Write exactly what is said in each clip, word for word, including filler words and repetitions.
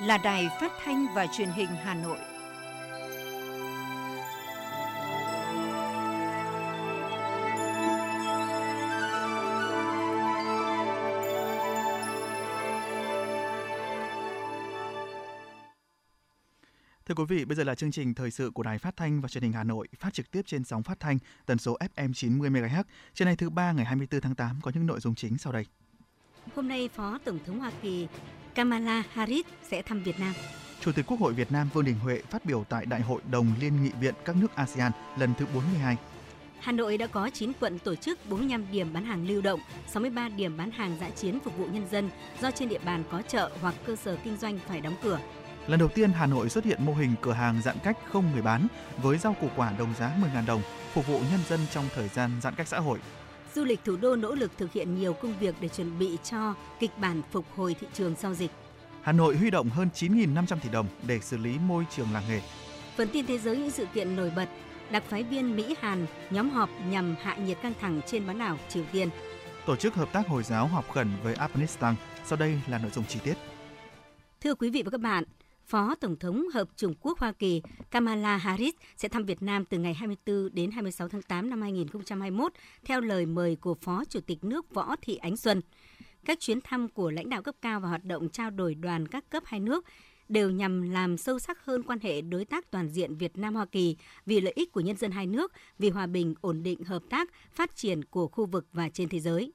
là Đài Phát thanh và Truyền hình Hà Nội. Thưa quý vị, bây giờ là chương trình thời sự của Đài Phát thanh và Truyền hình Hà Nội, phát trực tiếp trên sóng phát thanh tần số ép em chín mươi mê ga héc. Trên này thứ ba ngày hai mươi tư tháng tám có những nội dung chính sau đây. Hôm nay, Phó Tổng thống Hoa Kỳ Kamala Harris sẽ thăm Việt Nam. Chủ tịch Quốc hội Việt Nam Vương Đình Huệ phát biểu tại Đại hội đồng Liên nghị viện các nước a sê an lần thứ bốn mươi hai. Hà Nội đã có chín quận tổ chức bốn mươi lăm điểm bán hàng lưu động, sáu mươi ba điểm bán hàng dã chiến phục vụ nhân dân do trên địa bàn có chợ hoặc cơ sở kinh doanh phải đóng cửa. Lần đầu tiên Hà Nội xuất hiện mô hình cửa hàng giãn cách không người bán với rau củ quả đồng giá mười nghìn đồng phục vụ nhân dân trong thời gian giãn cách xã hội. Du lịch thủ đô nỗ lực thực hiện nhiều công việc để chuẩn bị cho kịch bản phục hồi thị trường sau dịch. Hà Nội huy động hơn chín nghìn năm trăm tỷ đồng để xử lý môi trường làng nghề. Phần tin thế giới những sự kiện nổi bật, đặc phái viên Mỹ-Hàn nhóm họp nhằm hạ nhiệt căng thẳng trên bán đảo Triều Tiên. Tổ chức Hợp tác Hồi giáo họp khẩn với Afghanistan. Sau đây là nội dung chi tiết. Thưa quý vị và các bạn, Phó Tổng thống Hợp chủng quốc Hoa Kỳ Kamala Harris sẽ thăm Việt Nam từ ngày hai mươi tư đến hai mươi sáu tháng tám năm hai nghìn không trăm hai mươi mốt theo lời mời của Phó Chủ tịch nước Võ Thị Ánh Xuân. Các chuyến thăm của lãnh đạo cấp cao và hoạt động trao đổi đoàn các cấp hai nước đều nhằm làm sâu sắc hơn quan hệ đối tác toàn diện Việt Nam-Hoa Kỳ vì lợi ích của nhân dân hai nước, vì hòa bình, ổn định, hợp tác, phát triển của khu vực và trên thế giới.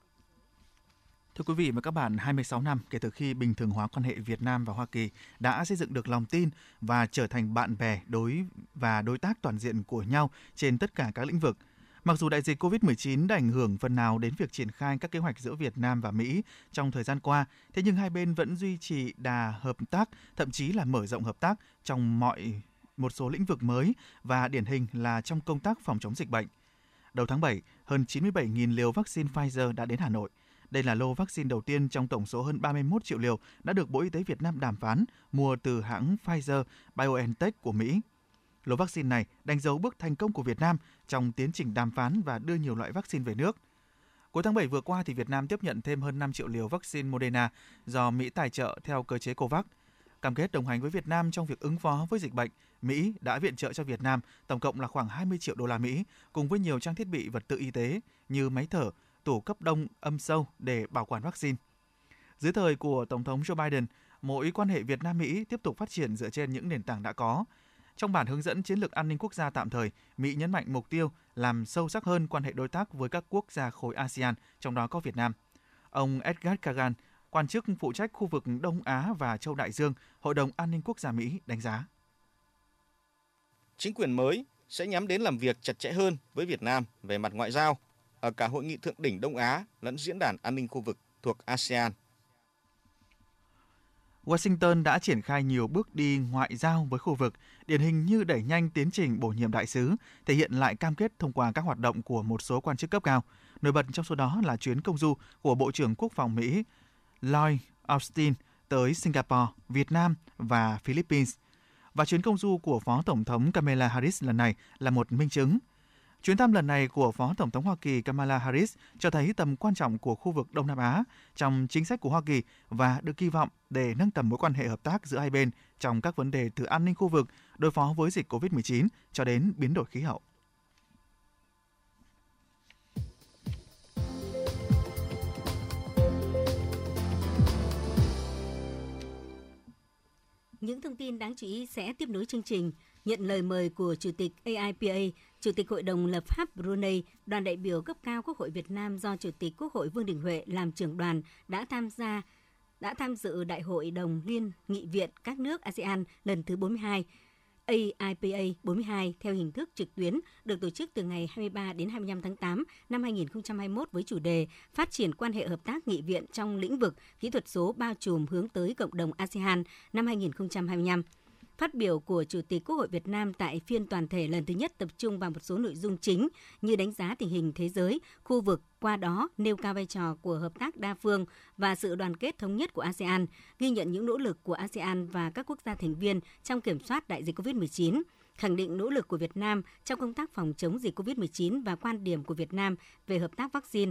Thưa quý vị và các bạn, hai mươi sáu năm kể từ khi bình thường hóa quan hệ Việt Nam và Hoa Kỳ đã xây dựng được lòng tin và trở thành bạn bè đối và đối tác toàn diện của nhau trên tất cả các lĩnh vực. Mặc dù đại dịch cô vít mười chín đã ảnh hưởng phần nào đến việc triển khai các kế hoạch giữa Việt Nam và Mỹ trong thời gian qua, thế nhưng hai bên vẫn duy trì đà hợp tác, thậm chí là mở rộng hợp tác trong mọi một số lĩnh vực mới và điển hình là trong công tác phòng chống dịch bệnh. Đầu tháng bảy, hơn chín mươi bảy nghìn liều vaccine Pfizer đã đến Hà Nội. Đây là lô vaccine đầu tiên trong tổng số hơn ba mươi mốt triệu liều đã được Bộ Y tế Việt Nam đàm phán mua từ hãng Pfizer-BioNTech của Mỹ. Lô vaccine này đánh dấu bước thành công của Việt Nam trong tiến trình đàm phán và đưa nhiều loại vaccine về nước. Cuối tháng bảy vừa qua, thì Việt Nam tiếp nhận thêm hơn năm triệu liều vaccine Moderna do Mỹ tài trợ theo cơ chế COVAX. Cam kết đồng hành với Việt Nam trong việc ứng phó với dịch bệnh, Mỹ đã viện trợ cho Việt Nam tổng cộng là khoảng hai mươi triệu đô la Mỹ, cùng với nhiều trang thiết bị vật tư y tế như máy thở, tủ cấp đông âm sâu để bảo quản vaccine. Dưới thời của Tổng thống Joe Biden, mối quan hệ Việt Nam-Mỹ tiếp tục phát triển dựa trên những nền tảng đã có. Trong bản hướng dẫn chiến lược an ninh quốc gia tạm thời, Mỹ nhấn mạnh mục tiêu làm sâu sắc hơn quan hệ đối tác với các quốc gia khối a sê an, trong đó có Việt Nam. Ông Edgar Kagan, quan chức phụ trách khu vực Đông Á và Châu Đại Dương, Hội đồng An ninh Quốc gia Mỹ đánh giá. Chính quyền mới sẽ nhắm đến làm việc chặt chẽ hơn với Việt Nam về mặt ngoại giao ở cả Hội nghị Thượng đỉnh Đông Á lẫn Diễn đàn An ninh khu vực thuộc a sê an. Washington đã triển khai nhiều bước đi ngoại giao với khu vực, điển hình như đẩy nhanh tiến trình bổ nhiệm đại sứ, thể hiện lại cam kết thông qua các hoạt động của một số quan chức cấp cao. Nổi bật trong số đó là chuyến công du của Bộ trưởng Quốc phòng Mỹ Lloyd Austin tới Singapore, Việt Nam và Philippines. Và chuyến công du của Phó Tổng thống Kamala Harris lần này là một minh chứng. Chuyến thăm lần này của Phó Tổng thống Hoa Kỳ Kamala Harris cho thấy tầm quan trọng của khu vực Đông Nam Á trong chính sách của Hoa Kỳ và được kỳ vọng để nâng tầm mối quan hệ hợp tác giữa hai bên trong các vấn đề từ an ninh khu vực, đối phó với dịch cô vít mười chín cho đến biến đổi khí hậu. Những thông tin đáng chú ý sẽ tiếp nối chương trình. Nhận lời mời của Chủ tịch a i pê a, Chủ tịch Hội đồng Lập pháp Brunei, đoàn đại biểu cấp cao Quốc hội Việt Nam do Chủ tịch Quốc hội Vương Đình Huệ làm trưởng đoàn đã tham gia đã tham dự Đại hội đồng Liên nghị viện các nước a sê an lần thứ bốn mươi hai. a i pê a bốn mươi hai theo hình thức trực tuyến được tổ chức từ ngày hai mươi ba đến hai mươi lăm tháng tám năm hai nghìn không trăm hai mươi mốt với chủ đề Phát triển quan hệ hợp tác nghị viện trong lĩnh vực kỹ thuật số bao trùm hướng tới cộng đồng a sê an năm hai nghìn không trăm hai mươi lăm. Phát biểu của Chủ tịch Quốc hội Việt Nam tại phiên toàn thể lần thứ nhất tập trung vào một số nội dung chính như đánh giá tình hình thế giới, khu vực, qua đó nêu cao vai trò của hợp tác đa phương và sự đoàn kết thống nhất của a sê an, ghi nhận những nỗ lực của a sê an và các quốc gia thành viên trong kiểm soát đại dịch cô vít mười chín, khẳng định nỗ lực của Việt Nam trong công tác phòng chống dịch cô vít mười chín và quan điểm của Việt Nam về hợp tác vaccine,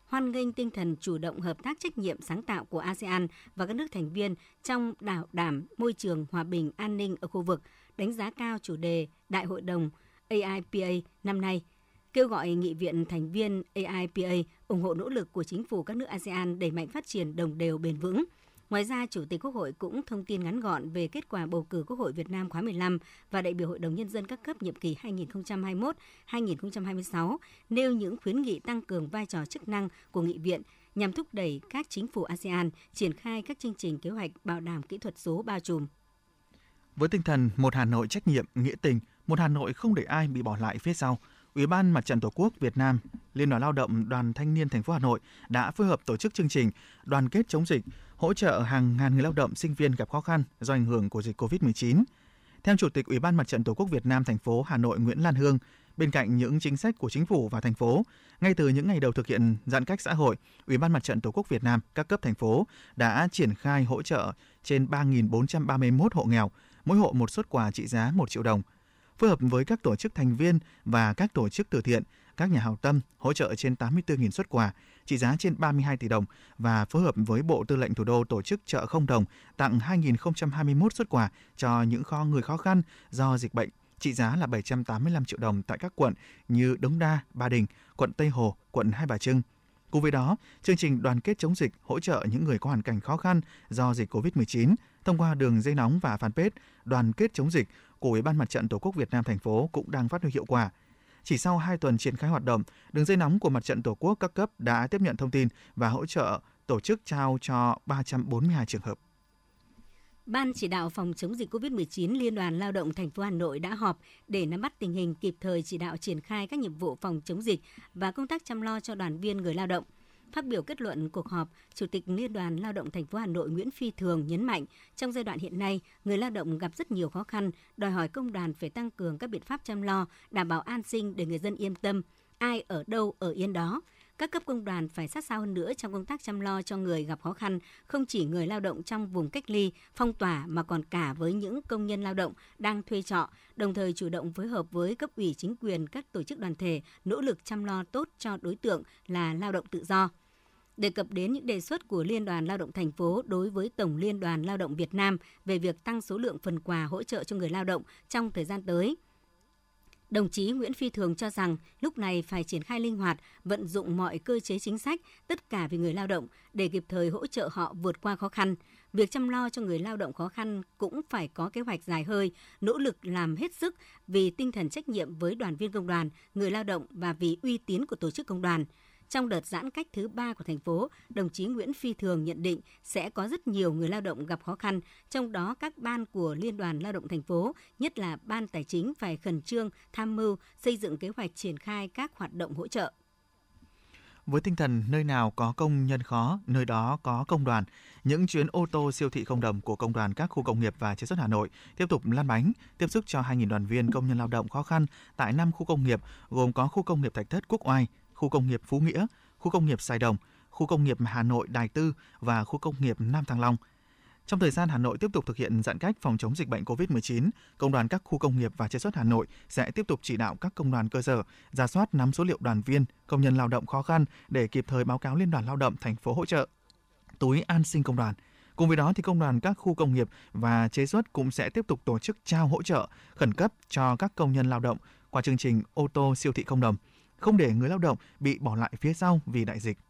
hoan nghênh tinh thần chủ động hợp tác trách nhiệm sáng tạo của a sê an và các nước thành viên trong bảo đảm môi trường hòa bình an ninh ở khu vực, đánh giá cao chủ đề Đại hội đồng a i pê a năm nay, kêu gọi nghị viện thành viên a i pê a ủng hộ nỗ lực của chính phủ các nước a sê an đẩy mạnh phát triển đồng đều bền vững. Ngoài ra, Chủ tịch Quốc hội cũng thông tin ngắn gọn về kết quả bầu cử Quốc hội Việt Nam khóa mười lăm và đại biểu Hội đồng Nhân dân các cấp nhiệm kỳ hai nghìn không trăm hai mươi mốt đến hai nghìn không trăm hai mươi sáu, nêu những khuyến nghị tăng cường vai trò chức năng của nghị viện nhằm thúc đẩy các chính phủ a sê an triển khai các chương trình kế hoạch bảo đảm kỹ thuật số bao trùm. Với tinh thần một Hà Nội trách nhiệm, nghĩa tình, một Hà Nội không để ai bị bỏ lại phía sau, Ủy ban Mặt trận Tổ quốc Việt Nam, Liên đoàn Lao động Đoàn Thanh niên thành phố Hà Nội đã phối hợp tổ chức chương trình Đoàn kết chống dịch, hỗ trợ hàng ngàn người lao động, sinh viên gặp khó khăn do ảnh hưởng của dịch cô vít mười chín. Theo Chủ tịch Ủy ban Mặt trận Tổ quốc Việt Nam thành phố Hà Nội Nguyễn Lan Hương, bên cạnh những chính sách của chính phủ và thành phố, ngay từ những ngày đầu thực hiện giãn cách xã hội, Ủy ban Mặt trận Tổ quốc Việt Nam các cấp thành phố đã triển khai hỗ trợ trên ba nghìn bốn trăm ba mươi mốt hộ nghèo, mỗi hộ một suất quà trị giá một triệu đồng. Phối hợp với các tổ chức thành viên và các tổ chức từ thiện, các nhà hảo tâm hỗ trợ trên tám mươi tư nghìn suất quà, trị giá trên ba mươi hai tỷ đồng và phối hợp với Bộ Tư lệnh Thủ đô tổ chức chợ không đồng tặng hai nghìn không trăm hai mươi mốt suất quà cho những kho người khó khăn do dịch bệnh, trị giá là bảy trăm tám mươi lăm triệu đồng tại các quận như Đống Đa, Ba Đình, quận Tây Hồ, quận Hai Bà Trưng. Cùng với đó, chương trình Đoàn kết chống dịch hỗ trợ những người có hoàn cảnh khó khăn do dịch cô vít mười chín thông qua đường dây nóng và fanpage Đoàn kết chống dịch của Ủy ban Mặt trận Tổ quốc Việt Nam thành phố cũng đang phát huy hiệu quả. Chỉ sau hai tuần triển khai hoạt động, đường dây nóng của Mặt trận Tổ quốc các cấp đã tiếp nhận thông tin và hỗ trợ tổ chức trao cho ba trăm bốn mươi hai trường hợp. Ban chỉ đạo phòng chống dịch cô vít mười chín Liên đoàn Lao động thành phố Hà Nội đã họp để nắm bắt tình hình, kịp thời chỉ đạo triển khai các nhiệm vụ phòng chống dịch và công tác chăm lo cho đoàn viên người lao động. Phát biểu kết luận cuộc họp, Chủ tịch Liên đoàn Lao động thành phố Hà Nội Nguyễn Phi Thường nhấn mạnh, trong giai đoạn hiện nay, người lao động gặp rất nhiều khó khăn, đòi hỏi công đoàn phải tăng cường các biện pháp chăm lo, đảm bảo an sinh để người dân yên tâm, ai ở đâu ở yên đó. Các cấp công đoàn phải sát sao hơn nữa trong công tác chăm lo cho người gặp khó khăn, không chỉ người lao động trong vùng cách ly, phong tỏa mà còn cả với những công nhân lao động đang thuê trọ, đồng thời chủ động phối hợp với cấp ủy chính quyền, các tổ chức đoàn thể, nỗ lực chăm lo tốt cho đối tượng là lao động tự do. Đề cập đến những đề xuất của Liên đoàn Lao động thành phố đối với Tổng Liên đoàn Lao động Việt Nam về việc tăng số lượng phần quà hỗ trợ cho người lao động trong thời gian tới, đồng chí Nguyễn Phi Thường cho rằng lúc này phải triển khai linh hoạt, vận dụng mọi cơ chế chính sách, tất cả vì người lao động để kịp thời hỗ trợ họ vượt qua khó khăn. Việc chăm lo cho người lao động khó khăn cũng phải có kế hoạch dài hơi, nỗ lực làm hết sức vì tinh thần trách nhiệm với đoàn viên công đoàn, người lao động và vì uy tín của tổ chức công đoàn. Trong đợt giãn cách thứ ba của thành phố, đồng chí Nguyễn Phi Thường nhận định sẽ có rất nhiều người lao động gặp khó khăn, trong đó các ban của Liên đoàn Lao động thành phố, nhất là Ban Tài chính phải khẩn trương tham mưu xây dựng kế hoạch triển khai các hoạt động hỗ trợ. Với tinh thần nơi nào có công nhân khó, nơi đó có công đoàn, những chuyến ô tô siêu thị không đồng của công đoàn các khu công nghiệp và chế xuất Hà Nội tiếp tục lăn bánh, tiếp sức cho hai nghìn đoàn viên công nhân lao động khó khăn tại năm khu công nghiệp, gồm có khu công nghiệp Thạch Thất, Quốc Oai, khu công nghiệp Phú Nghĩa, khu công nghiệp Sài Đồng, khu công nghiệp Hà Nội Đài Tư và khu công nghiệp Nam Thăng Long. Trong thời gian Hà Nội tiếp tục thực hiện giãn cách phòng chống dịch bệnh cô vít mười chín, công đoàn các khu công nghiệp và chế xuất Hà Nội sẽ tiếp tục chỉ đạo các công đoàn cơ sở rà soát nắm số liệu đoàn viên, công nhân lao động khó khăn để kịp thời báo cáo Liên đoàn Lao động thành phố hỗ trợ túi an sinh công đoàn. Cùng với đó thì công đoàn các khu công nghiệp và chế xuất cũng sẽ tiếp tục tổ chức trao hỗ trợ khẩn cấp cho các công nhân lao động qua chương trình ô tô siêu thị không đồng, không để người lao động bị bỏ lại phía sau vì đại dịch.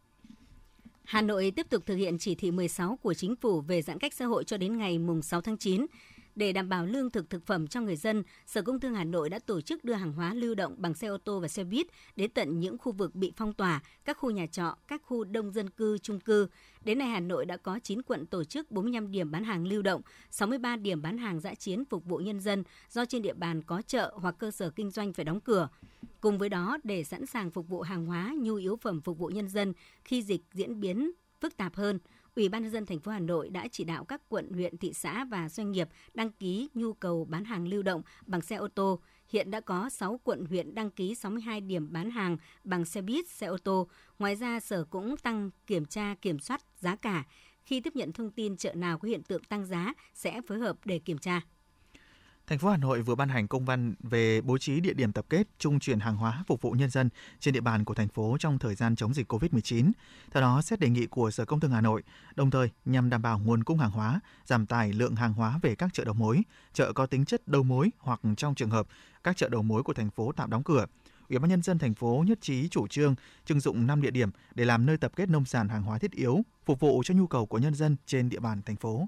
Hà Nội tiếp tục thực hiện chỉ thị mười sáu của Chính phủ về giãn cách xã hội cho đến ngày sáu tháng chín. Để đảm bảo lương thực thực phẩm cho người dân, Sở Công Thương Hà Nội đã tổ chức đưa hàng hóa lưu động bằng xe ô tô và xe buýt đến tận những khu vực bị phong tỏa, các khu nhà trọ, các khu đông dân cư, chung cư. Đến nay, Hà Nội đã có chín quận tổ chức bốn mươi lăm điểm bán hàng lưu động, sáu mươi ba điểm bán hàng dã chiến phục vụ nhân dân do trên địa bàn có chợ hoặc cơ sở kinh doanh phải đóng cửa. Cùng với đó, để sẵn sàng phục vụ hàng hóa, nhu yếu phẩm phục vụ nhân dân khi dịch diễn biến phức tạp hơn, Ủy ban nhân dân thành phố Hà Nội đã chỉ đạo các quận, huyện, thị xã và doanh nghiệp đăng ký nhu cầu bán hàng lưu động bằng xe ô tô. Hiện đã có sáu quận, huyện đăng ký sáu mươi hai điểm bán hàng bằng xe buýt, xe ô tô. Ngoài ra, Sở cũng tăng kiểm tra, kiểm soát giá cả. Khi tiếp nhận thông tin chợ nào có hiện tượng tăng giá, sẽ phối hợp để kiểm tra. Thành phố Hà Nội vừa ban hành công văn về bố trí địa điểm tập kết, trung chuyển hàng hóa phục vụ nhân dân trên địa bàn của thành phố trong thời gian chống dịch covid mười chín. Theo đó, xét đề nghị của Sở Công Thương Hà Nội, đồng thời nhằm đảm bảo nguồn cung hàng hóa, giảm tải lượng hàng hóa về các chợ đầu mối, chợ có tính chất đầu mối hoặc trong trường hợp các chợ đầu mối của thành phố tạm đóng cửa. Ủy ban nhân dân thành phố nhất trí chủ trương trưng dụng năm địa điểm để làm nơi tập kết nông sản hàng hóa thiết yếu, phục vụ cho nhu cầu của nhân dân trên địa bàn thành phố.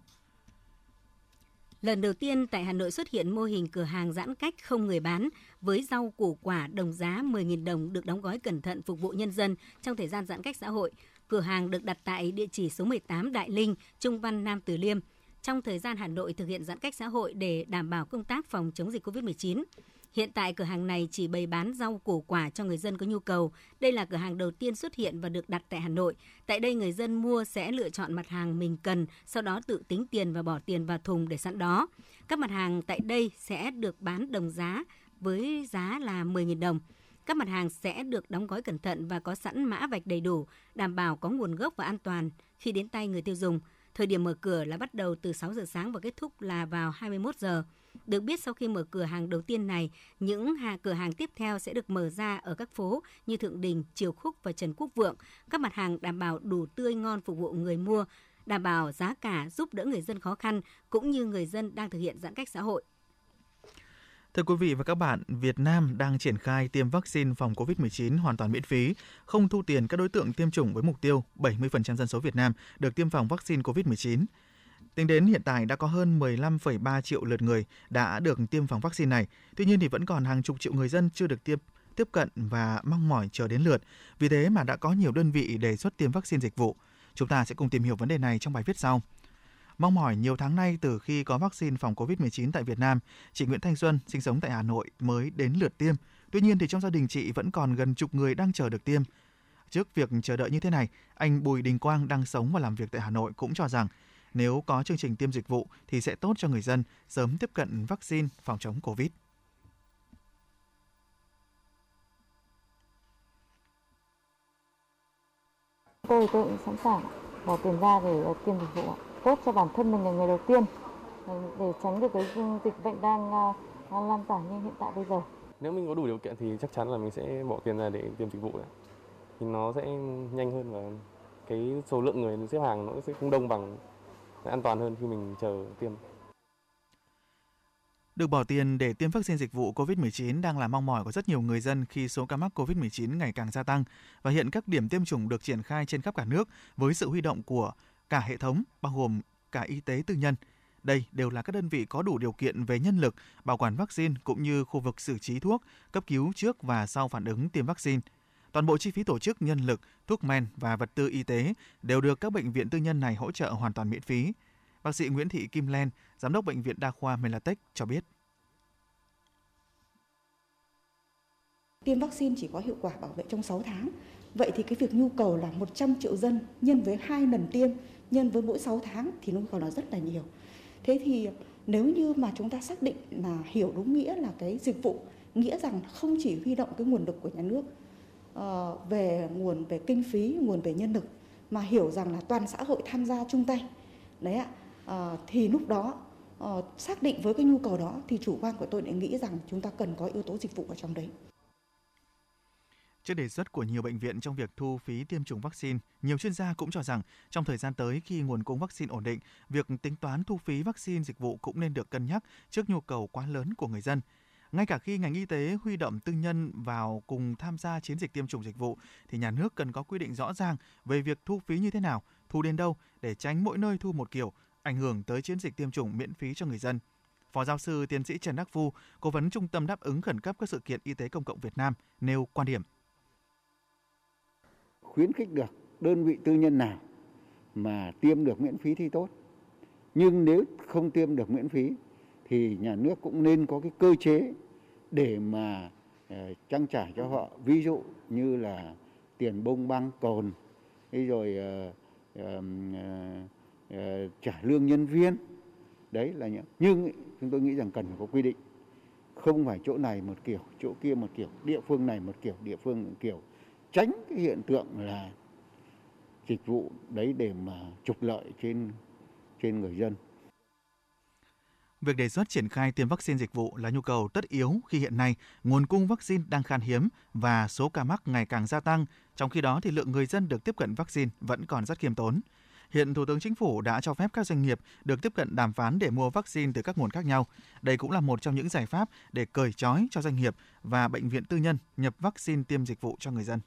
Lần đầu tiên tại Hà Nội xuất hiện mô hình cửa hàng giãn cách không người bán với rau củ quả đồng giá mười nghìn đồng được đóng gói cẩn thận phục vụ nhân dân trong thời gian giãn cách xã hội. Cửa hàng được đặt tại địa chỉ số mười tám Đại Linh, Trung Văn, Nam Từ Liêm trong thời gian Hà Nội thực hiện giãn cách xã hội để đảm bảo công tác phòng chống dịch covid mười chín. Hiện tại cửa hàng này chỉ bày bán rau củ quả cho người dân có nhu cầu. Đây là cửa hàng đầu tiên xuất hiện và được đặt tại Hà Nội. Tại đây người dân mua sẽ lựa chọn mặt hàng mình cần, sau đó tự tính tiền và bỏ tiền vào thùng để sẵn đó. Các mặt hàng tại đây sẽ được bán đồng giá với giá là mười nghìn đồng. Các mặt hàng sẽ được đóng gói cẩn thận và có sẵn mã vạch đầy đủ, đảm bảo có nguồn gốc và an toàn khi đến tay người tiêu dùng. Thời điểm mở cửa là bắt đầu từ sáu giờ sáng và kết thúc là vào hai mươi mốt giờ. Được biết sau khi mở cửa hàng đầu tiên này, những hàng cửa hàng tiếp theo sẽ được mở ra ở các phố như Thượng Đình, Triều Khúc và Trần Quốc Vượng. Các mặt hàng đảm bảo đủ tươi ngon phục vụ người mua, đảm bảo giá cả giúp đỡ người dân khó khăn cũng như người dân đang thực hiện giãn cách xã hội. Thưa quý vị và các bạn, Việt Nam đang triển khai tiêm vaccine phòng covid mười chín hoàn toàn miễn phí, không thu tiền các đối tượng tiêm chủng với mục tiêu bảy mươi phần trăm dân số Việt Nam được tiêm phòng vaccine covid mười chín. Tính đến hiện tại đã có hơn mười lăm phẩy ba triệu lượt người đã được tiêm phòng vaccine này. Tuy nhiên thì vẫn còn hàng chục triệu người dân chưa được tiêm tiếp cận và mong mỏi chờ đến lượt. Vì thế mà đã có nhiều đơn vị đề xuất tiêm vaccine dịch vụ. Chúng ta sẽ cùng tìm hiểu vấn đề này trong bài viết sau. Mong mỏi nhiều tháng nay từ khi có vaccine phòng covid mười chín tại Việt Nam, chị Nguyễn Thanh Xuân sinh sống tại Hà Nội mới đến lượt tiêm. Tuy nhiên thì trong gia đình chị vẫn còn gần chục người đang chờ được tiêm. Trước việc chờ đợi như thế này, anh Bùi Đình Quang đang sống và làm việc tại Hà Nội cũng cho rằng nếu có chương trình tiêm dịch vụ thì sẽ tốt cho người dân sớm tiếp cận vaccine phòng chống Covid. Tôi tôi cũng sẵn sàng bỏ tiền ra để tiêm dịch vụ, tốt cho bản thân mình là người đầu tiên để tránh được cái dịch bệnh đang lan tỏa như hiện tại bây giờ. Nếu mình có đủ điều kiện thì chắc chắn là mình sẽ bỏ tiền ra để tiêm dịch vụ đấy. Thì nó sẽ nhanh hơn và cái số lượng người xếp hàng nó sẽ không đông bằng, an toàn hơn khi mình chờ tiêm. Được bỏ tiền để tiêm vaccine dịch vụ covid mười chín đang là mong mỏi của rất nhiều người dân khi số ca mắc covid mười chín ngày càng gia tăng và hiện các điểm tiêm chủng được triển khai trên khắp cả nước với sự huy động của cả hệ thống bao gồm cả y tế tư nhân. Đây đều là các đơn vị có đủ điều kiện về nhân lực, bảo quản vaccine cũng như khu vực xử trí thuốc, cấp cứu trước và sau phản ứng tiêm vaccine. Toàn bộ chi phí tổ chức, nhân lực, thuốc men và vật tư y tế đều được các bệnh viện tư nhân này hỗ trợ hoàn toàn miễn phí. Bác sĩ Nguyễn Thị Kim Len, Giám đốc Bệnh viện Đa khoa Melatech cho biết. Tiêm vaccine chỉ có hiệu quả bảo vệ trong sáu tháng. Vậy thì cái việc nhu cầu là một trăm triệu dân nhân với hai lần tiêm, nhân với mỗi sáu tháng thì nhu cầu là rất là nhiều. Thế thì nếu như mà chúng ta xác định là hiểu đúng nghĩa là cái dịch vụ, nghĩa rằng không chỉ huy động cái nguồn lực của nhà nước uh, về nguồn về kinh phí, nguồn về nhân lực, mà hiểu rằng là toàn xã hội tham gia chung tay. Đấy ạ, uh, thì lúc đó uh, xác định với cái nhu cầu đó thì chủ quan của tôi lại nghĩ rằng chúng ta cần có yếu tố dịch vụ ở trong đấy. Trước đề xuất của nhiều bệnh viện trong việc thu phí tiêm chủng vaccine, nhiều chuyên gia cũng cho rằng trong thời gian tới khi nguồn cung vaccine ổn định, việc tính toán thu phí vaccine dịch vụ cũng nên được cân nhắc trước nhu cầu quá lớn của người dân. Ngay cả khi ngành y tế huy động tư nhân vào cùng tham gia chiến dịch tiêm chủng dịch vụ, thì nhà nước cần có quy định rõ ràng về việc thu phí như thế nào, thu đến đâu để tránh mỗi nơi thu một kiểu, ảnh hưởng tới chiến dịch tiêm chủng miễn phí cho người dân. Phó giáo sư tiến sĩ Trần Đắc Phu, cố vấn Trung tâm đáp ứng khẩn cấp các sự kiện y tế công cộng Việt Nam, nêu quan điểm. Khuyến khích được đơn vị tư nhân nào mà tiêm được miễn phí thì tốt. Nhưng nếu không tiêm được miễn phí thì nhà nước cũng nên có cái cơ chế để mà uh, trang trải cho họ. Ví dụ như là tiền bông băng cồn, rồi uh, uh, uh, uh, trả lương nhân viên. Đấy là những. Nhưng chúng tôi nghĩ rằng cần phải có quy định. Không phải chỗ này một kiểu, chỗ kia một kiểu, địa phương này một kiểu, địa phương một kiểu. Tránh cái hiện tượng là dịch vụ đấy để mà trục lợi trên trên người dân. Việc đề xuất triển khai tiêm vaccine dịch vụ là nhu cầu tất yếu khi hiện nay nguồn cung vaccine đang khan hiếm và số ca mắc ngày càng gia tăng, trong khi đó thì lượng người dân được tiếp cận vaccine vẫn còn rất khiêm tốn. Hiện Thủ tướng Chính phủ đã cho phép các doanh nghiệp được tiếp cận đàm phán để mua vaccine từ các nguồn khác nhau. Đây cũng là một trong những giải pháp để cởi trói cho doanh nghiệp và bệnh viện tư nhân nhập vaccine tiêm dịch vụ cho người dân.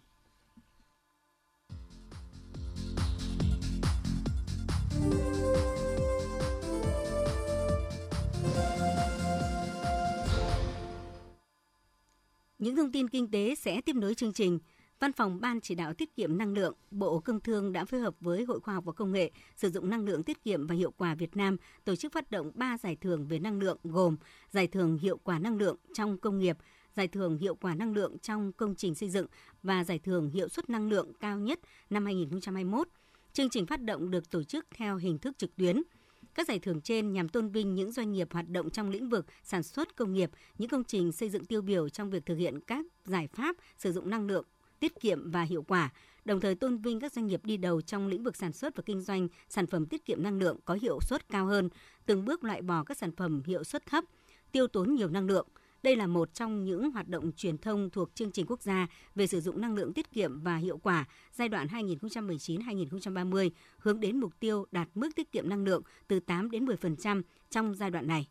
Những thông tin kinh tế sẽ tiếp nối chương trình. Văn phòng Ban Chỉ đạo Tiết kiệm Năng lượng, Bộ Công Thương đã phối hợp với Hội Khoa học và Công nghệ sử dụng năng lượng tiết kiệm và hiệu quả Việt Nam tổ chức phát động ba giải thưởng về năng lượng gồm Giải thưởng hiệu quả năng lượng trong công nghiệp, Giải thưởng hiệu quả năng lượng trong công trình xây dựng và Giải thưởng hiệu suất năng lượng cao nhất năm hai nghìn không trăm hai mươi mốt. Chương trình phát động được tổ chức theo hình thức trực tuyến. Các giải thưởng trên nhằm tôn vinh những doanh nghiệp hoạt động trong lĩnh vực sản xuất công nghiệp, những công trình xây dựng tiêu biểu trong việc thực hiện các giải pháp sử dụng năng lượng tiết kiệm và hiệu quả, đồng thời tôn vinh các doanh nghiệp đi đầu trong lĩnh vực sản xuất và kinh doanh sản phẩm tiết kiệm năng lượng có hiệu suất cao hơn, từng bước loại bỏ các sản phẩm hiệu suất thấp, tiêu tốn nhiều năng lượng. Đây là một trong những hoạt động truyền thông thuộc chương trình quốc gia về sử dụng năng lượng tiết kiệm và hiệu quả giai đoạn hai nghìn không trăm mười chín đến hai nghìn không trăm ba mươi, hướng đến mục tiêu đạt mức tiết kiệm năng lượng từ tám đến mười phần trăm trong giai đoạn này.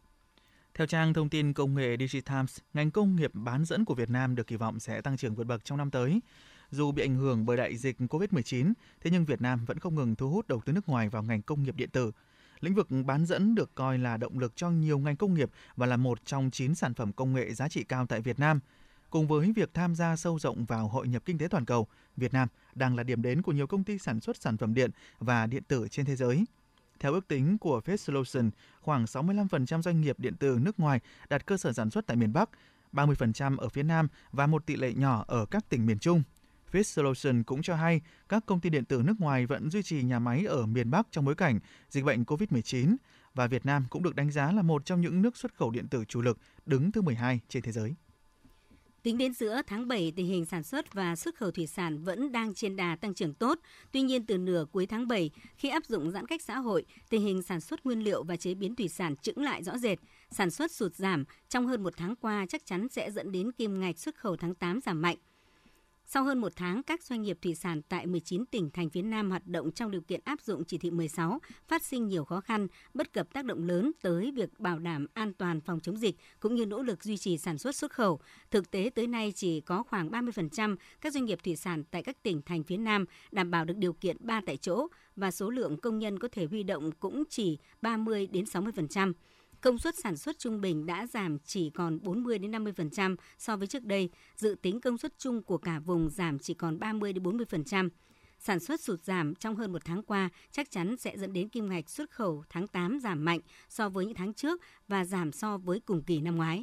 Theo trang thông tin công nghệ Digitimes, ngành công nghiệp bán dẫn của Việt Nam được kỳ vọng sẽ tăng trưởng vượt bậc trong năm tới. Dù bị ảnh hưởng bởi đại dịch covid mười chín, thế nhưng Việt Nam vẫn không ngừng thu hút đầu tư nước ngoài vào ngành công nghiệp điện tử. Lĩnh vực bán dẫn được coi là động lực cho nhiều ngành công nghiệp và là một trong chín sản phẩm công nghệ giá trị cao tại Việt Nam. Cùng với việc tham gia sâu rộng vào hội nhập kinh tế toàn cầu, Việt Nam đang là điểm đến của nhiều công ty sản xuất sản phẩm điện và điện tử trên thế giới. Theo ước tính của Fitch Solutions, khoảng sáu mươi lăm phần trăm doanh nghiệp điện tử nước ngoài đặt cơ sở sản xuất tại miền Bắc, ba mươi phần trăm ở phía Nam và một tỷ lệ nhỏ ở các tỉnh miền Trung. Fitch Solutions cũng cho hay các công ty điện tử nước ngoài vẫn duy trì nhà máy ở miền Bắc trong bối cảnh dịch bệnh covid mười chín và Việt Nam cũng được đánh giá là một trong những nước xuất khẩu điện tử chủ lực đứng thứ mười hai trên thế giới. Tính đến giữa tháng bảy, tình hình sản xuất và xuất khẩu thủy sản vẫn đang trên đà tăng trưởng tốt. Tuy nhiên, từ nửa cuối tháng bảy, khi áp dụng giãn cách xã hội, tình hình sản xuất nguyên liệu và chế biến thủy sản chững lại rõ rệt. Sản xuất sụt giảm trong hơn một tháng qua chắc chắn sẽ dẫn đến kim ngạch xuất khẩu tháng tám giảm mạnh. Sau hơn một tháng, các doanh nghiệp thủy sản tại mười chín tỉnh thành phía Nam hoạt động trong điều kiện áp dụng chỉ thị mười sáu, phát sinh nhiều khó khăn, bất cập tác động lớn tới việc bảo đảm an toàn phòng chống dịch cũng như nỗ lực duy trì sản xuất xuất khẩu. Thực tế tới nay chỉ có khoảng ba mươi phần trăm các doanh nghiệp thủy sản tại các tỉnh thành phía Nam đảm bảo được điều kiện ba tại chỗ và số lượng công nhân có thể huy động cũng chỉ ba mươi đến sáu mươi phần trăm. Công suất sản xuất trung bình đã giảm chỉ còn bốn mươi đến năm mươi phần trăm so với trước đây, dự tính công suất chung của cả vùng giảm chỉ còn ba mươi đến bốn mươi phần trăm. Sản xuất sụt giảm trong hơn một tháng qua chắc chắn sẽ dẫn đến kim ngạch xuất khẩu tháng tám giảm mạnh so với những tháng trước và giảm so với cùng kỳ năm ngoái.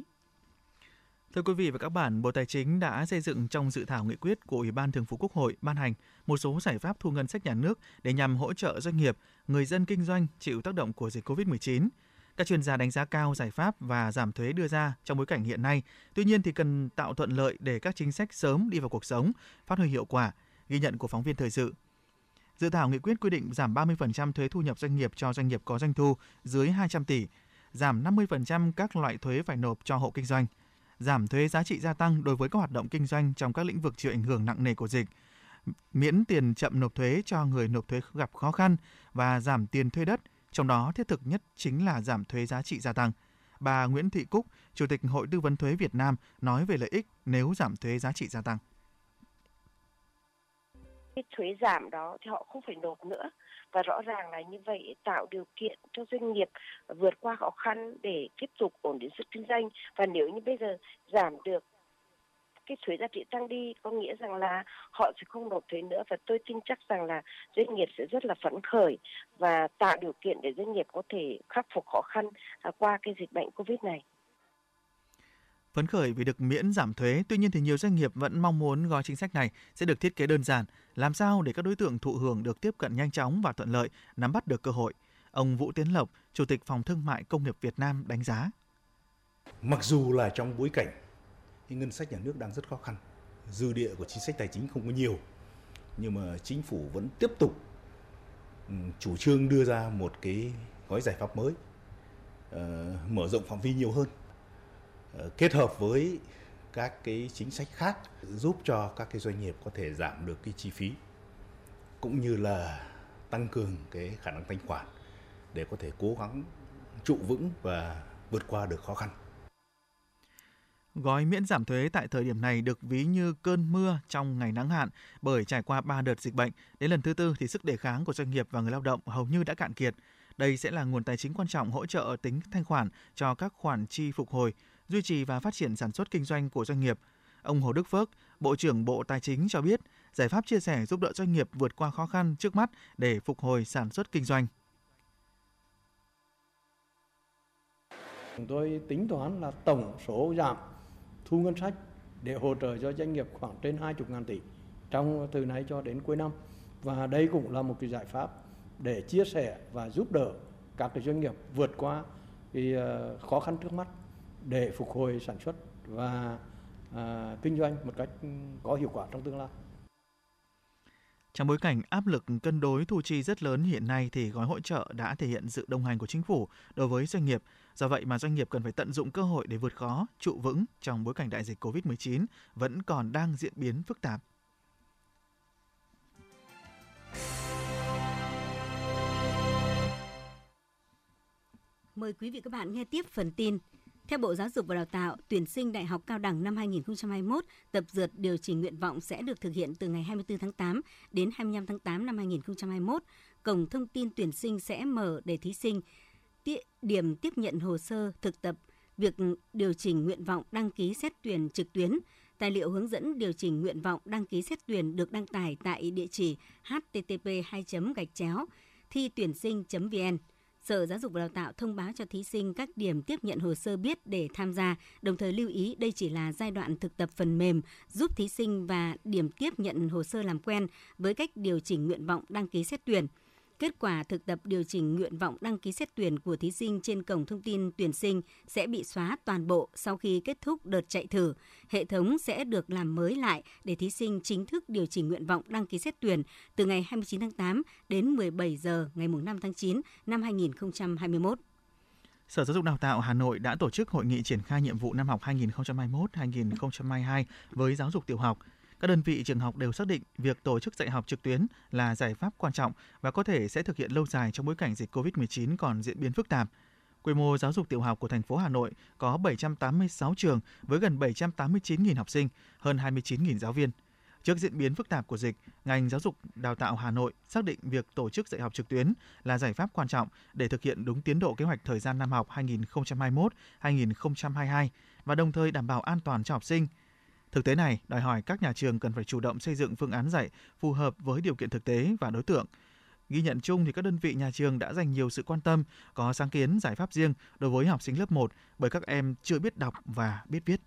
Thưa quý vị và các bạn, Bộ Tài chính đã xây dựng trong dự thảo nghị quyết của Ủy ban Thường vụ Quốc hội ban hành một số giải pháp thu ngân sách nhà nước để nhằm hỗ trợ doanh nghiệp, người dân kinh doanh chịu tác động của dịch covid mười chín. Các chuyên gia đánh giá cao giải pháp và giảm thuế đưa ra trong bối cảnh hiện nay. Tuy nhiên thì cần tạo thuận lợi để các chính sách sớm đi vào cuộc sống, phát huy hiệu quả, ghi nhận của phóng viên thời sự. Dự thảo nghị quyết quy định giảm ba mươi phần trăm thuế thu nhập doanh nghiệp cho doanh nghiệp có doanh thu dưới hai trăm tỷ, giảm năm mươi phần trăm các loại thuế phải nộp cho hộ kinh doanh, giảm thuế giá trị gia tăng đối với các hoạt động kinh doanh trong các lĩnh vực chịu ảnh hưởng nặng nề của dịch, miễn tiền chậm nộp thuế cho người nộp thuế gặp khó khăn và giảm tiền thuê đất. Trong đó thiết thực nhất chính là giảm thuế giá trị gia tăng. Bà Nguyễn Thị Cúc, Chủ tịch Hội Tư vấn Thuế Việt Nam nói về lợi ích nếu giảm thuế giá trị gia tăng. Cái thuế giảm đó thì họ không phải nộp nữa. Và rõ ràng là như vậy tạo điều kiện cho doanh nghiệp vượt qua khó khăn để tiếp tục ổn định sức kinh doanh. Và nếu như bây giờ giảm được cái thuế giá trị tăng đi, có nghĩa rằng là họ sẽ không nộp thuế nữa, và tôi tin chắc rằng là doanh nghiệp sẽ rất là phấn khởi và tạo điều kiện để doanh nghiệp có thể khắc phục khó khăn qua cái dịch bệnh Covid này. Phấn khởi vì được miễn giảm thuế, tuy nhiên thì nhiều doanh nghiệp vẫn mong muốn gói chính sách này sẽ được thiết kế đơn giản, làm sao để các đối tượng thụ hưởng được tiếp cận nhanh chóng và thuận lợi, nắm bắt được cơ hội. Ông Vũ Tiến Lộc, Chủ tịch Phòng Thương mại Công nghiệp Việt Nam đánh giá. Mặc dù là trong bối cảnh cái ngân sách nhà nước đang rất khó khăn, dư địa của chính sách tài chính không có nhiều, nhưng mà chính phủ vẫn tiếp tục chủ trương đưa ra một cái gói giải pháp mới mở rộng phạm vi nhiều hơn, kết hợp với các cái chính sách khác giúp cho các cái doanh nghiệp có thể giảm được cái chi phí cũng như là tăng cường cái khả năng thanh khoản để có thể cố gắng trụ vững và vượt qua được khó khăn. Gói miễn giảm thuế tại thời điểm này được ví như cơn mưa trong ngày nắng hạn bởi trải qua ba đợt dịch bệnh, đến lần thứ tư thì sức đề kháng của doanh nghiệp và người lao động hầu như đã cạn kiệt. Đây sẽ là nguồn tài chính quan trọng hỗ trợ tính thanh khoản cho các khoản chi phục hồi, duy trì và phát triển sản xuất kinh doanh của doanh nghiệp. Ông Hồ Đức Phước, Bộ trưởng Bộ Tài chính cho biết, giải pháp chia sẻ giúp đỡ doanh nghiệp vượt qua khó khăn trước mắt để phục hồi sản xuất kinh doanh. Chúng tôi tính toán là tổng số giảm thu ngân sách để hỗ trợ cho doanh nghiệp khoảng trên hai mươi nghìn tỷ trong từ nay cho đến cuối năm. Và đây cũng là một cái giải pháp để chia sẻ và giúp đỡ các cái doanh nghiệp vượt qua cái khó khăn trước mắt để phục hồi sản xuất và à, kinh doanh một cách có hiệu quả trong tương lai. Trong bối cảnh áp lực cân đối thu chi rất lớn hiện nay thì gói hỗ trợ đã thể hiện sự đồng hành của chính phủ đối với doanh nghiệp. Do vậy mà doanh nghiệp cần phải tận dụng cơ hội để vượt khó, trụ vững trong bối cảnh đại dịch covid mười chín vẫn còn đang diễn biến phức tạp. Mời quý vị các bạn nghe tiếp phần tin. Theo Bộ Giáo dục và Đào tạo, tuyển sinh đại học cao đẳng năm hai nghìn không trăm hai mươi mốt, tập dượt điều chỉnh nguyện vọng sẽ được thực hiện từ ngày hai mươi tư tháng tám đến hai mươi lăm tháng tám năm hai nghìn không trăm hai mươi mốt. Cổng thông tin tuyển sinh sẽ mở để thí sinh điểm tiếp nhận hồ sơ thực tập, việc điều chỉnh nguyện vọng đăng ký xét tuyển trực tuyến. Tài liệu hướng dẫn điều chỉnh nguyện vọng đăng ký xét tuyển được đăng tải tại địa chỉ h t t p hai gạch chéo thi tuyển sinh chấm v n. Sở Giáo dục và Đào tạo thông báo cho thí sinh các điểm tiếp nhận hồ sơ biết để tham gia, đồng thời lưu ý đây chỉ là giai đoạn thực tập phần mềm giúp thí sinh và điểm tiếp nhận hồ sơ làm quen với cách điều chỉnh nguyện vọng đăng ký xét tuyển. Kết quả thực tập điều chỉnh nguyện vọng đăng ký xét tuyển của thí sinh trên cổng thông tin tuyển sinh sẽ bị xóa toàn bộ sau khi kết thúc đợt chạy thử. Hệ thống sẽ được làm mới lại để thí sinh chính thức điều chỉnh nguyện vọng đăng ký xét tuyển từ ngày hai mươi chín tháng tám đến mười bảy giờ ngày năm tháng chín năm hai nghìn không trăm hai mươi mốt. Sở Giáo dục Đào tạo Hà Nội đã tổ chức hội nghị triển khai nhiệm vụ năm học hai nghìn không trăm hai mươi mốt hai nghìn không trăm hai mươi hai với giáo dục tiểu học. Các đơn vị trường học đều xác định việc tổ chức dạy học trực tuyến là giải pháp quan trọng và có thể sẽ thực hiện lâu dài trong bối cảnh dịch covid mười chín còn diễn biến phức tạp. Quy mô giáo dục tiểu học của thành phố Hà Nội có bảy trăm tám mươi sáu trường với gần bảy trăm tám mươi chín nghìn học sinh, hơn hai mươi chín nghìn giáo viên. Trước diễn biến phức tạp của dịch, ngành Giáo dục Đào tạo Hà Nội xác định việc tổ chức dạy học trực tuyến là giải pháp quan trọng để thực hiện đúng tiến độ kế hoạch thời gian năm học hai nghìn không trăm hai mươi mốt hai nghìn không trăm hai mươi hai và đồng thời đảm bảo an toàn cho học sinh. Thực tế này đòi hỏi các nhà trường cần phải chủ động xây dựng phương án dạy phù hợp với điều kiện thực tế và đối tượng. Ghi nhận chung thì các đơn vị nhà trường đã dành nhiều sự quan tâm, có sáng kiến giải pháp riêng đối với học sinh lớp một bởi các em chưa biết đọc và biết viết.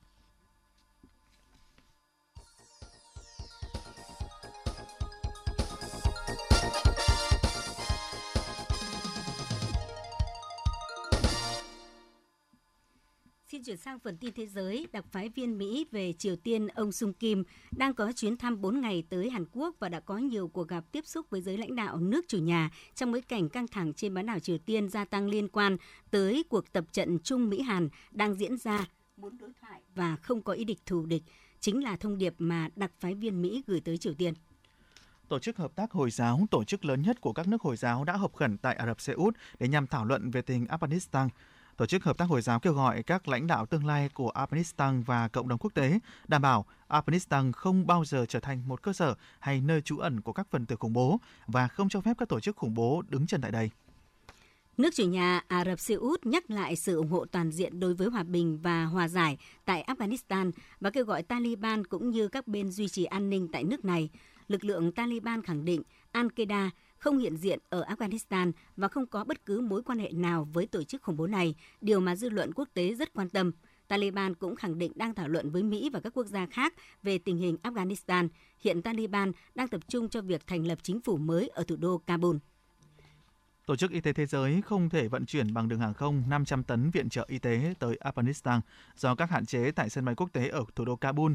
Xin chuyển sang phần tin thế giới. Đặc phái viên Mỹ về Triều Tiên ông Sung Kim đang có chuyến thăm bốn ngày tới Hàn Quốc và đã có nhiều cuộc gặp tiếp xúc với giới lãnh đạo nước chủ nhà trong bối cảnh căng thẳng trên bán đảo Triều Tiên gia tăng liên quan tới cuộc tập trận Trung Mỹ-Hàn đang diễn ra. Muốn đối thoại và không có ý định thù địch chính là thông điệp mà đặc phái viên Mỹ gửi tới Triều Tiên. Tổ chức Hợp tác Hồi giáo, tổ chức lớn nhất của các nước Hồi giáo đã họp khẩn tại Ả Rập Xê Út để nhằm thảo luận về tình hình Afghanistan. Tổ chức Hợp tác Hồi giáo kêu gọi các lãnh đạo tương lai của Afghanistan và cộng đồng quốc tế đảm bảo Afghanistan không bao giờ trở thành một cơ sở hay nơi trú ẩn của các phần tử khủng bố và không cho phép các tổ chức khủng bố đứng chân tại đây. Nước chủ nhà Ả Rập Xê Út nhắc lại sự ủng hộ toàn diện đối với hòa bình và hòa giải tại Afghanistan và kêu gọi Taliban cũng như các bên duy trì an ninh tại nước này. Lực lượng Taliban khẳng định Al-Qaeda không hiện diện ở Afghanistan và không có bất cứ mối quan hệ nào với tổ chức khủng bố này, điều mà dư luận quốc tế rất quan tâm. Taliban cũng khẳng định đang thảo luận với Mỹ và các quốc gia khác về tình hình Afghanistan. Hiện Taliban đang tập trung cho việc thành lập chính phủ mới ở thủ đô Kabul. Tổ chức Y tế Thế giới không thể vận chuyển bằng đường hàng không năm trăm tấn viện trợ y tế tới Afghanistan do các hạn chế tại sân bay quốc tế ở thủ đô Kabul.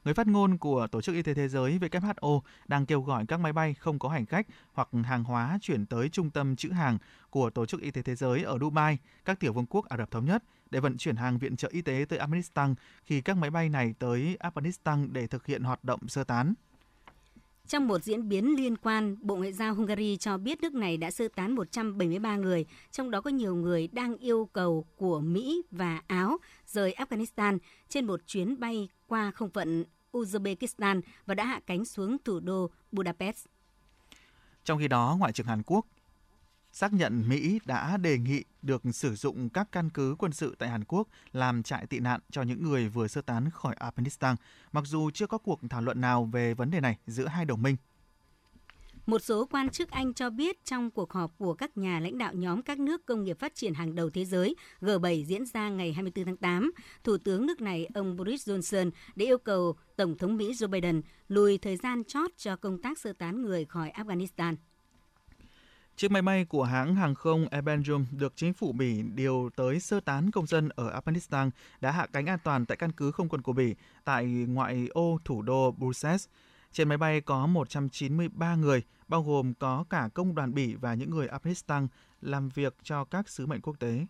Người phát ngôn của Tổ chức Y tế Thế giới W H O đang kêu gọi các máy bay không có hành khách hoặc hàng hóa chuyển tới trung tâm trữ hàng của Tổ chức Y tế Thế giới ở Dubai, các tiểu vương quốc Ả Rập Thống Nhất để vận chuyển hàng viện trợ y tế tới Afghanistan khi các máy bay này tới Afghanistan để thực hiện hoạt động sơ tán. Trong một diễn biến liên quan, Bộ Ngoại giao Hungary cho biết nước này đã sơ tán một trăm bảy mươi ba người, trong đó có nhiều người đang yêu cầu của Mỹ và Áo rời Afghanistan trên một chuyến bay qua không phận Uzbekistan và đã hạ cánh xuống thủ đô Budapest. Trong khi đó, Ngoại trưởng Hàn Quốc xác nhận Mỹ đã đề nghị được sử dụng các căn cứ quân sự tại Hàn Quốc làm trại tị nạn cho những người vừa sơ tán khỏi Afghanistan, mặc dù chưa có cuộc thảo luận nào về vấn đề này giữa hai đồng minh. Một số quan chức Anh cho biết trong cuộc họp của các nhà lãnh đạo nhóm các nước công nghiệp phát triển hàng đầu thế giới G bảy diễn ra ngày hai mươi tư tháng tám, Thủ tướng nước này ông Boris Johnson đã yêu cầu Tổng thống Mỹ Joe Biden lùi thời gian chót cho công tác sơ tán người khỏi Afghanistan. Chiếc máy bay của hãng hàng không Air Belgium được chính phủ Bỉ điều tới sơ tán công dân ở Afghanistan đã hạ cánh an toàn tại căn cứ không quân của Bỉ tại ngoại ô thủ đô Brussels. Trên máy bay có một trăm chín mươi ba người, bao gồm có cả công đoàn Bỉ và những người Afghanistan làm việc cho các sứ mệnh quốc tế.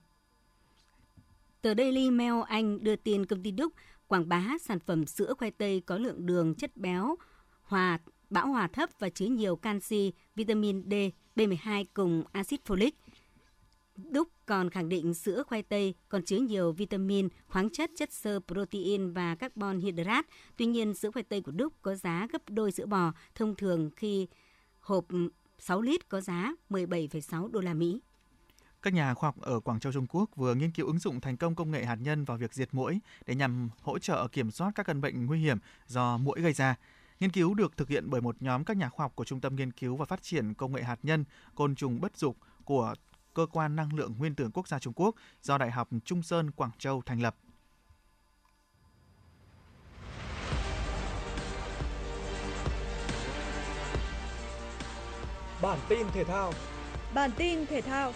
Tờ Daily Mail Anh đưa tin công ty Đúc quảng bá sản phẩm sữa khoai tây có lượng đường, chất béo, hòa bão hòa thấp và chứa nhiều canxi, vitamin D, B mười hai cùng axit folic. Đúc còn khẳng định sữa khoai tây còn chứa nhiều vitamin, khoáng chất, chất xơ, protein và carbon hydrate. Tuy nhiên, sữa khoai tây của Đúc có giá gấp đôi sữa bò thông thường khi hộp sáu lít có giá mười bảy phẩy sáu đô la Mỹ. Các nhà khoa học ở Quảng Châu, Trung Quốc vừa nghiên cứu ứng dụng thành công công nghệ hạt nhân vào việc diệt muỗi để nhằm hỗ trợ kiểm soát các căn bệnh nguy hiểm do muỗi gây ra. Nghiên cứu được thực hiện bởi một nhóm các nhà khoa học của Trung tâm Nghiên cứu và Phát triển Công nghệ Hạt nhân, Côn trùng bất dục của Cơ quan Năng lượng Nguyên tử Quốc gia Trung Quốc do Đại học Trung Sơn, Quảng Châu thành lập. Bản tin thể thao. Bản tin thể thao.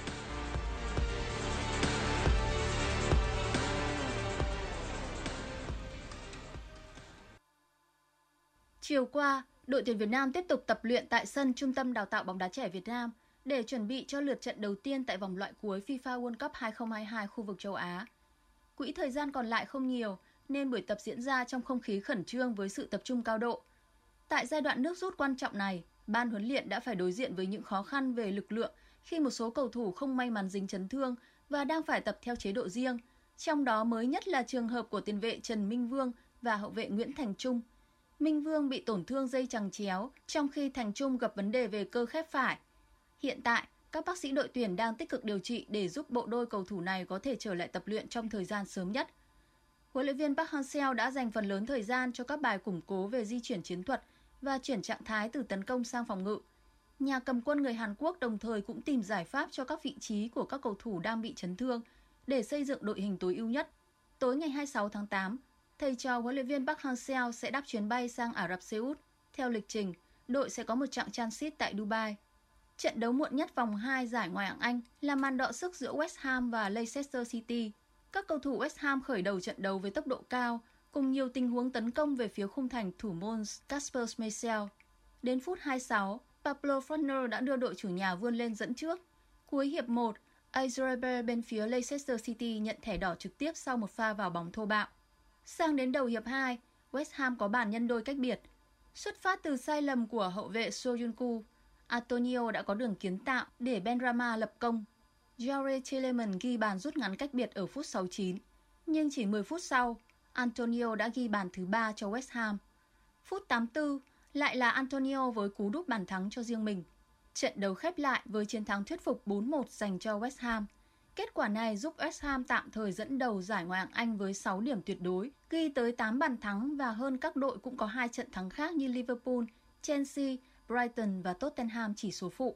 Chiều qua, đội tuyển Việt Nam tiếp tục tập luyện tại sân Trung tâm Đào tạo bóng đá trẻ Việt Nam để chuẩn bị cho lượt trận đầu tiên tại vòng loại cuối FIFA World Cup hai không hai hai khu vực châu Á. Quỹ thời gian còn lại không nhiều nên buổi tập diễn ra trong không khí khẩn trương với sự tập trung cao độ. Tại giai đoạn nước rút quan trọng này, ban huấn luyện đã phải đối diện với những khó khăn về lực lượng khi một số cầu thủ không may mắn dính chấn thương và đang phải tập theo chế độ riêng. Trong đó mới nhất là trường hợp của tiền vệ Trần Minh Vương và hậu vệ Nguyễn Thành Trung. Minh Vương bị tổn thương dây chằng chéo, trong khi Thành Trung gặp vấn đề về cơ khép phải. Hiện tại, các bác sĩ đội tuyển đang tích cực điều trị để giúp bộ đôi cầu thủ này có thể trở lại tập luyện trong thời gian sớm nhất. Huấn luyện viên Park Hang-seo đã dành phần lớn thời gian cho các bài củng cố về di chuyển chiến thuật và chuyển trạng thái từ tấn công sang phòng ngự. Nhà cầm quân người Hàn Quốc đồng thời cũng tìm giải pháp cho các vị trí của các cầu thủ đang bị chấn thương để xây dựng đội hình tối ưu nhất. Tối ngày hai mươi sáu tháng tám, thầy trò huấn luyện viên Park Hang-seo sẽ đáp chuyến bay sang Ả Rập Xê Út. Theo lịch trình, đội sẽ có một chặng transit tại Dubai. Trận đấu muộn nhất vòng hai giải Ngoại hạng Anh là màn đọ sức giữa West Ham và Leicester City. Các cầu thủ West Ham khởi đầu trận đấu với tốc độ cao, cùng nhiều tình huống tấn công về phía khung thành thủ môn Kasper Schmeichel. Đến phút hai mươi sáu, Pablo Fornal đã đưa đội chủ nhà vươn lên dẫn trước. Cuối hiệp một, Aizrael bên phía Leicester City nhận thẻ đỏ trực tiếp sau một pha vào bóng thô bạo. Sang đến đầu hiệp hai, West Ham có bàn nhân đôi cách biệt. Xuất phát từ sai lầm của hậu vệ Soyuncu, Antonio đã có đường kiến tạo để Benrahma lập công. Youri Tielemans ghi bàn rút ngắn cách biệt ở phút sáu mươi chín. Nhưng chỉ mười phút sau, Antonio đã ghi bàn thứ ba cho West Ham. Phút tám mươi tư, lại là Antonio với cú đúp bàn thắng cho riêng mình. Trận đấu khép lại với chiến thắng thuyết phục bốn một dành cho West Ham. Kết quả này giúp West Ham tạm thời dẫn đầu giải Ngoại hạng Anh với sáu điểm tuyệt đối, ghi tới tám bàn thắng và hơn các đội cũng có hai trận thắng khác như Liverpool, Chelsea, Brighton và Tottenham chỉ số phụ.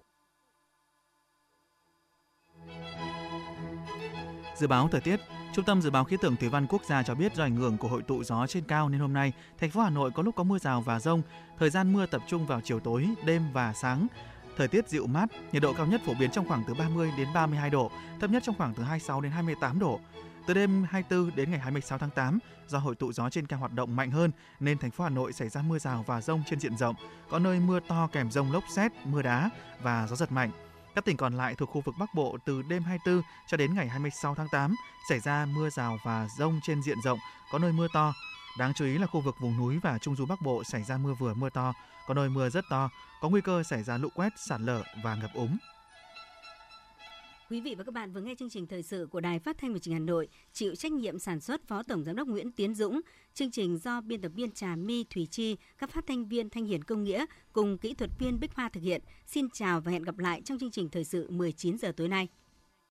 Dự báo thời tiết. Trung tâm Dự báo Khí tượng Thủy văn Quốc gia cho biết do ảnh hưởng của hội tụ gió trên cao nên hôm nay, thành phố Hà Nội có lúc có mưa rào và dông, thời gian mưa tập trung vào chiều tối, đêm và sáng. Thời tiết dịu mát, nhiệt độ cao nhất phổ biến trong khoảng từ ba mươi đến ba mươi hai độ, thấp nhất trong khoảng từ hai mươi sáu đến hai mươi tám độ. Từ đêm hai mươi tư đến ngày hai mươi sáu tháng tám, do hội tụ gió trên cao hoạt động mạnh hơn nên thành phố Hà Nội xảy ra mưa rào và dông trên diện rộng, có nơi mưa to kèm dông lốc sét, mưa đá và gió giật mạnh. Các tỉnh còn lại thuộc khu vực Bắc Bộ từ đêm hai mươi tư cho đến ngày hai mươi sáu tháng tám xảy ra mưa rào và dông trên diện rộng, có nơi mưa to. Đáng chú ý là khu vực vùng núi và Trung du Bắc Bộ xảy ra mưa vừa mưa to, có nơi mưa rất to, có nguy cơ xảy ra lũ quét, sạt lở và ngập úng. Quý vị và các bạn vừa nghe chương trình thời sự của Đài Phát thanh và Truyền hình Hà Nội, chịu trách nhiệm sản xuất Phó Tổng giám đốc Nguyễn Tiến Dũng. Chương trình do biên tập viên Trà My, Thùy Chi, các phát thanh viên Thanh Hiền, Công Nghĩa cùng kỹ thuật viên Bích Hoa thực hiện. Xin chào và hẹn gặp lại trong chương trình thời sự mười chín giờ tối nay.